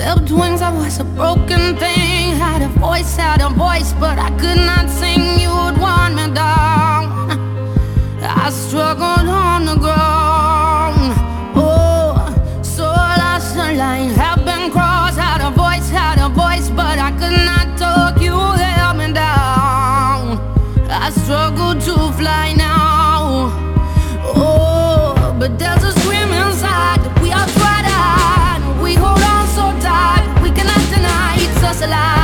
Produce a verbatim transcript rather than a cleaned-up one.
clipped wings, I was a broken thing. Had a voice, had a voice, but I could not sing. You would want me down. I struggled on the ground. Oh, so lost the line, have been crossed. Had a voice, had a voice, but I could not talk. You held me down. I struggle to fly now. Oh, but there's a scream inside that we are tried. We hold on so tight, we cannot deny it's us alive.